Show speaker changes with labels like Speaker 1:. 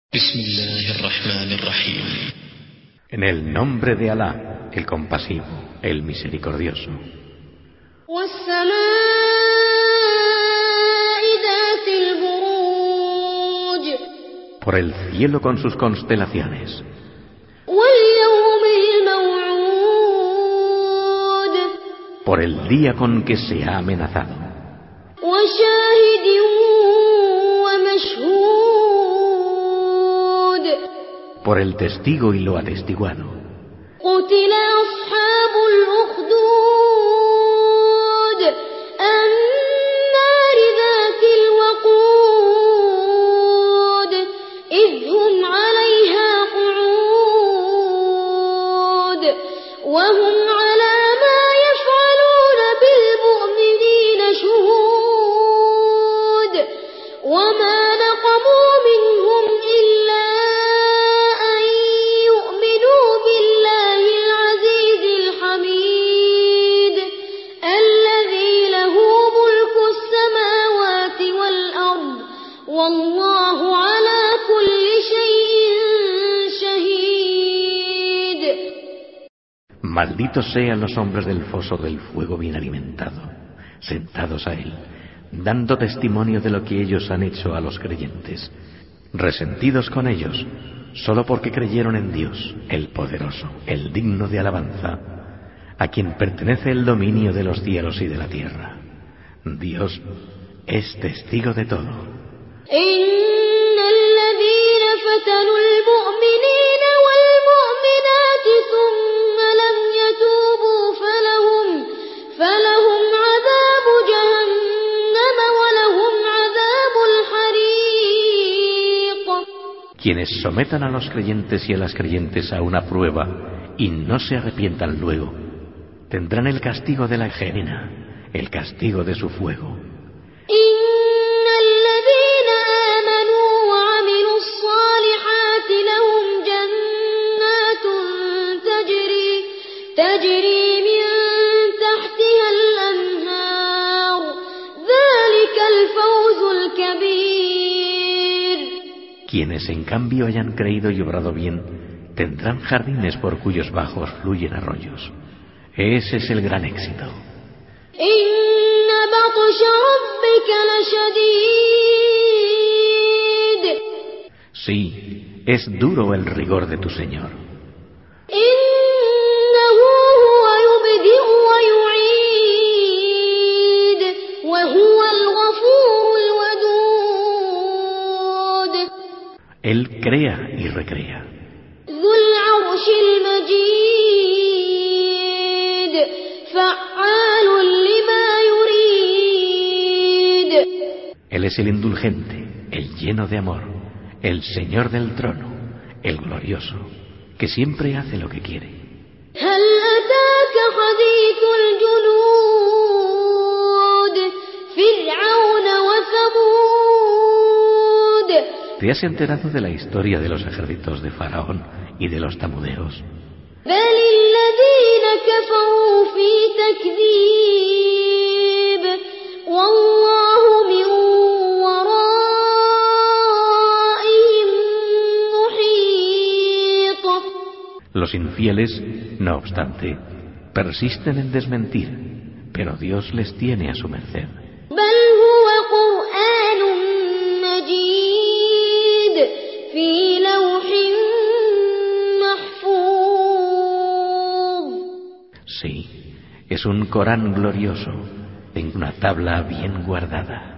Speaker 1: بسم الله الرحمن الرحيم.
Speaker 2: En el nombre de Alá, el compasivo, el misericordioso.
Speaker 3: والسماء ذات البروج.
Speaker 2: Por el cielo con sus constelaciones.
Speaker 3: واليوم الموعود.
Speaker 2: Por el día con que se ha amenazado.
Speaker 3: وشاهد ومشهود.
Speaker 2: Por el testigo y lo atestiguado.
Speaker 3: قتل أصحاب الأخدود النار ذات الوقود إذ هم عليها قعود وهم على ما يفعلون بالمؤمنين شهود وما نقموا منهم إلا أن يؤمنوا بالله العزيز الحميد الذي له ملك السماوات والأرض والله على كل شيء شهيد.
Speaker 2: Malditos sean los hombres del foso del fuego bien alimentado, sentados a él, dando testimonio de lo que ellos han hecho a los creyentes, resentidos con ellos, solo porque creyeron en Dios, el poderoso, el digno de alabanza, a quien pertenece el dominio de los cielos y de la tierra. Dios es testigo de todo.
Speaker 3: إن الذين فتنوا المؤمنين والمؤمنات ثم لم يتوبوا فلهم عذاب جهنم ولهم عذاب الحريق.
Speaker 2: Quienes sometan a los creyentes y a las creyentes a una prueba y no se arrepientan luego, tendrán el castigo de la gehenna, el castigo de su fuego.
Speaker 3: إن الذين آمنوا وعملوا الصالحات لهم جنات تجري من تحتها الأنهار ذلك الفوز الكبير.
Speaker 2: Quienes en cambio hayan creído y obrado bien, tendrán jardines por cuyos bajos fluyen arroyos. Ese es el gran éxito.
Speaker 3: إن بطش ربك لشديد.
Speaker 2: Sí, es duro el rigor de tu Señor.
Speaker 3: إنه هو يبدئ ويعيد وهو الغفور الودود.
Speaker 2: Él crea y recrea.
Speaker 3: ذو العرش المجيد فعال لما يريد.
Speaker 2: Él es el indulgente, el lleno de amor, el Señor del trono, el glorioso, que siempre hace lo que quiere.
Speaker 3: هل أتاك حديث الجنود فرعون وثمود.
Speaker 2: ¿Te has enterado de la historia de los ejércitos de Faraón y de los tamudeos?
Speaker 3: بل الذين كفروا في تكذيب والله من ورائهم محيط.
Speaker 2: Los infieles, no obstante, persisten en desmentir, pero Dios les tiene a su merced.
Speaker 3: بل هو قرآن مجيد في لوح محفوظ.
Speaker 2: Sí, es un Corán glorioso en una tabla bien guardada.